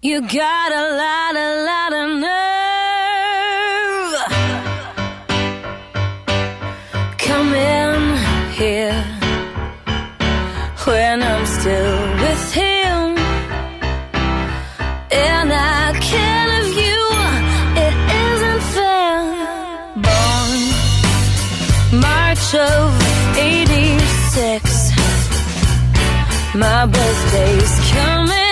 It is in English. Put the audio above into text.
You got a lot of nerve. Come in here when I'm still with him, and I can't have you. It isn't fair. Born March of '86. My birthday's coming.